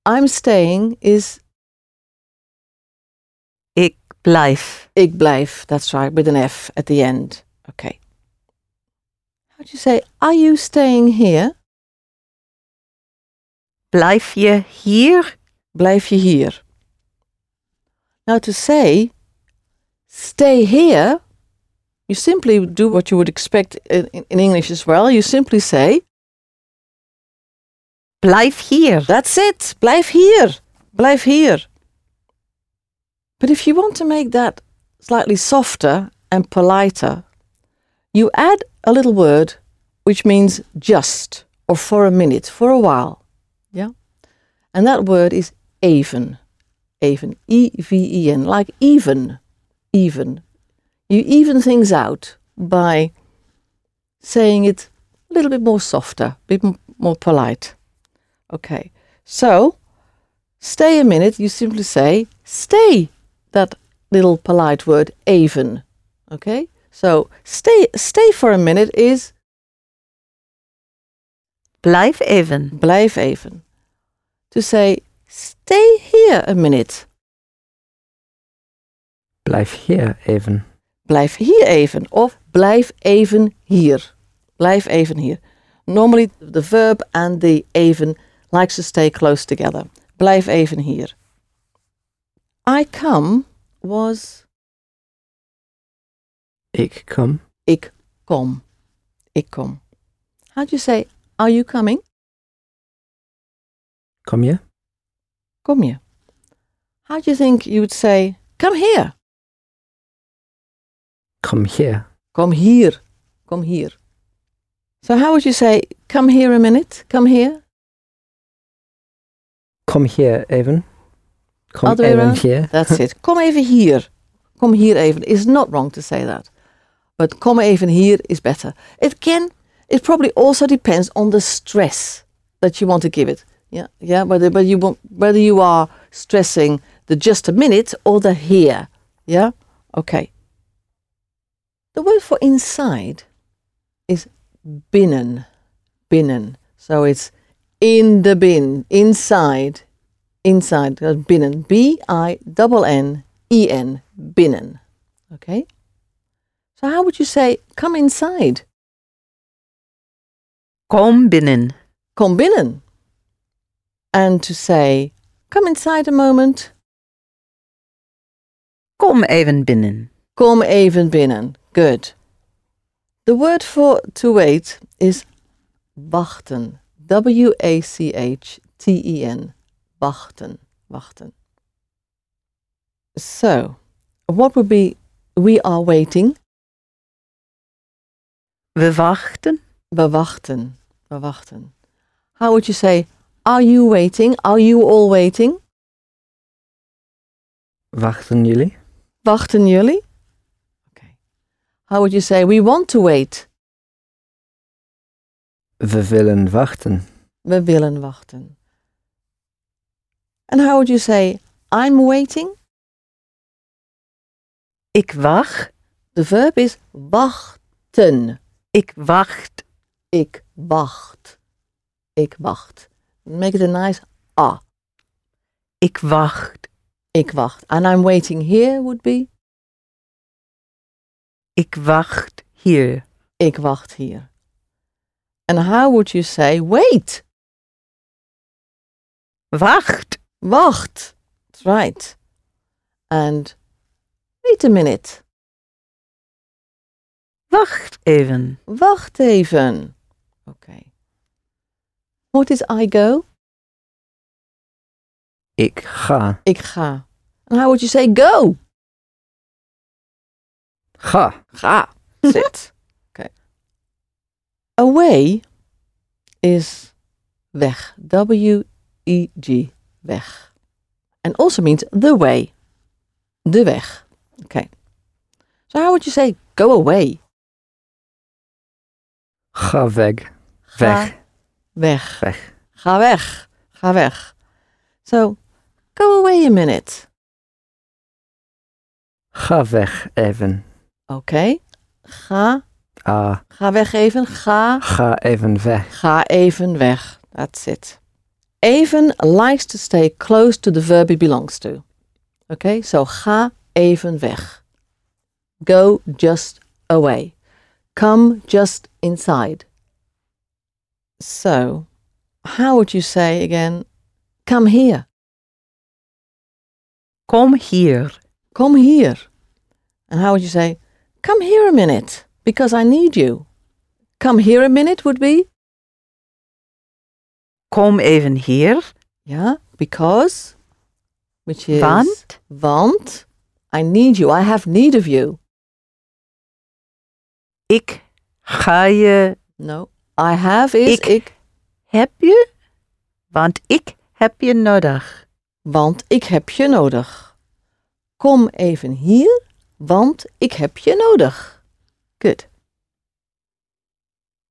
I'm staying is Ik blijf. ik blijf. That's right, with an F at the end. Okay. How do you say, are you staying here? Blijf je hier? Blijf je hier. Now to say, stay here, you simply do what you would expect in English as well. You simply say, Blijf hier. that's it, blijf hier, blijf hier. But if you want to make that slightly softer and politer, you add a little word which means just, or for a minute, for a while. Yeah? And that word is even. Even. E-V-E-N. Like even. Even. You even things out by saying it a little bit more softer, a bit more polite. Okay. So, stay a minute, you simply say, stay. That little polite word, even. Okay? So, stay for a minute is Blijf even. blijf even. To say, stay here a minute. Blijf hier even. Blijf hier even. Of blijf even hier. Blijf even hier. Normally the verb and the even likes to stay close together. Blijf even hier. I come was Ik kom. ik kom. Ik kom. How do you say, are you coming? Kom je? Kom je. How do you think you would say, come here? Kom hier. Kom hier. Kom hier. So how would you say, come here a minute? Come here? Kom hier even. Kom Other way even around? hier. That's it. Kom even hier. Kom hier even. It's not wrong to say that. But kom even hier is better. It probably also depends on the stress that you want to give it. Yeah. Whether you are stressing the just a minute or the here. Yeah. Okay. The word for inside is binnen. Binnen. So it's in the bin. Inside. Inside. Binnen. B-I-N-N-E-N. Binnen. Okay. So how would you say come inside? Kom binnen. Kom binnen. And to say come inside a moment. Kom even binnen. Kom even binnen. Good. The word for to wait is wachten. W-A-C-H-T-E-N. Wachten. Wachten. So, what would be we are waiting? We wachten. We wachten. We wachten. How would you say, are you waiting? Are you all waiting? Wachten jullie? Wachten jullie? Okay. How would you say, we want to wait? We willen wachten. We willen wachten. And how would you say, I'm waiting? Ik wacht. The verb is wachten. Ik wacht. Ik wacht. Ik wacht. Make it a nice ah. Ik wacht. Ik wacht. And I'm waiting here would be? Ik wacht hier. Ik wacht hier. And how would you say wait? Wacht. Wacht. That's right. And wait a minute. Wacht even. Wacht even. Okay. What is I go? Ik ga. Ik ga. And how would you say go? Ga. Ga. Sit. Okay. Away is weg. W-E-G. Weg. And also means the way. De weg. Okay. So how would you say go away? Ga weg. Weg. Weg. Weg. Ga weg. Ga weg. So, go away a minute. Ga weg even. Okay. Ga weg even. Ga even weg. Ga even weg. That's it. Even likes to stay close to the verb he belongs to. Okay, so ga even weg. Go just away. Come just inside. So, how would you say again, come here? Kom hier. Come here. And how would you say, come here a minute, because I need you? Come here a minute would be, Kom even hier. yeah, because, which is, Want I need you, I have need of you. ik ga je. No, I have is ik, Heb je? Want ik heb je nodig. want ik heb je nodig. Kom even hier, want ik heb je nodig. Good.